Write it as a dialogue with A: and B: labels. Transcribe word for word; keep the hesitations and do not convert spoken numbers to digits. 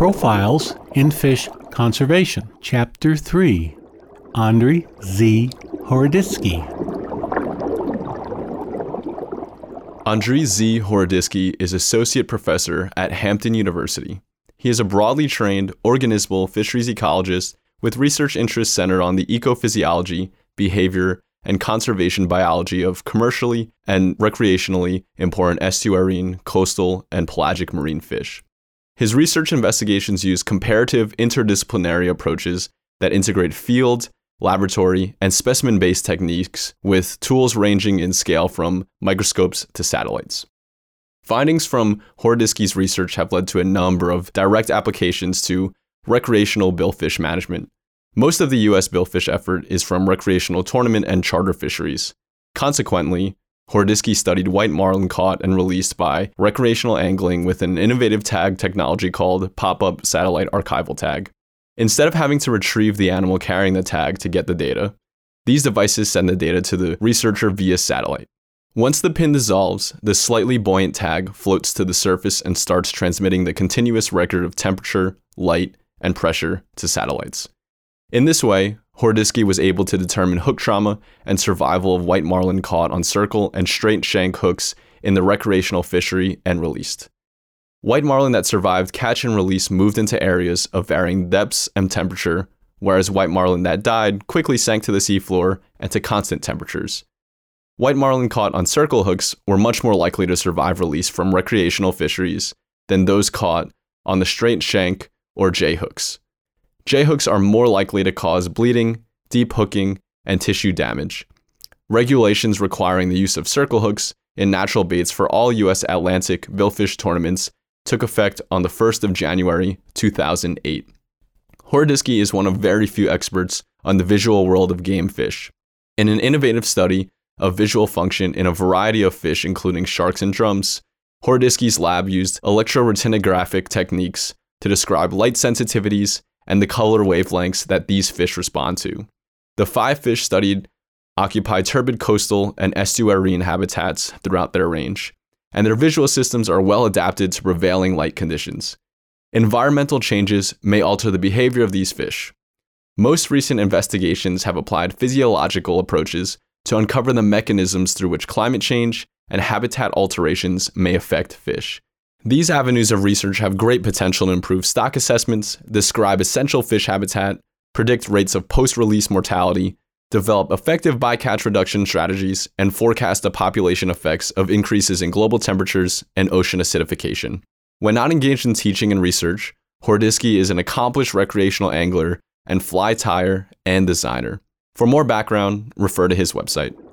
A: Profiles in Fish Conservation, Chapter three, Andrei Z. Horodisky.
B: Andrei Z. Horodisky is Associate Professor at Hampton University. He is a broadly trained organismal fisheries ecologist with research interests centered on the ecophysiology, behavior, and conservation biology of commercially and recreationally important estuarine, coastal, and pelagic marine fish. His research investigations use comparative interdisciplinary approaches that integrate field, laboratory, and specimen-based techniques with tools ranging in scale from microscopes to satellites. Findings from Horodisky's research have led to a number of direct applications to recreational billfish management. Most of the U S billfish effort is from recreational tournament and charter fisheries. Consequently, Horodisky studied white marlin caught and released by recreational angling with an innovative tag technology called Pop-Up Satellite Archival Tag. Instead of having to retrieve the animal carrying the tag to get the data, these devices send the data to the researcher via satellite. Once the pin dissolves, the slightly buoyant tag floats to the surface and starts transmitting the continuous record of temperature, light, and pressure to satellites. In this way, Horodisky was able to determine hook trauma and survival of white marlin caught on circle and straight shank hooks in the recreational fishery and released. White marlin that survived catch and release moved into areas of varying depths and temperature, whereas white marlin that died quickly sank to the seafloor and to constant temperatures. White marlin caught on circle hooks were much more likely to survive release from recreational fisheries than those caught on the straight shank or J hooks. J hooks are more likely to cause bleeding, deep hooking, and tissue damage. Regulations requiring the use of circle hooks in natural baits for all U S Atlantic billfish tournaments took effect on the first of January two thousand eight. Horodisky is one of very few experts on the visual world of game fish. In an innovative study of visual function in a variety of fish including sharks and drums, Horodisky's lab used electroretinographic techniques to describe light sensitivities and the color wavelengths that these fish respond to. The five fish studied occupy turbid coastal and estuarine habitats throughout their range, and their visual systems are well adapted to prevailing light conditions. Environmental changes may alter the behavior of these fish. Most recent investigations have applied physiological approaches to uncover the mechanisms through which climate change and habitat alterations may affect fish. These avenues of research have great potential to improve stock assessments, describe essential fish habitat, predict rates of post-release mortality, develop effective bycatch reduction strategies, and forecast the population effects of increases in global temperatures and ocean acidification. When not engaged in teaching and research, Horodisky is an accomplished recreational angler and fly tyer and designer. For more background, refer to his website.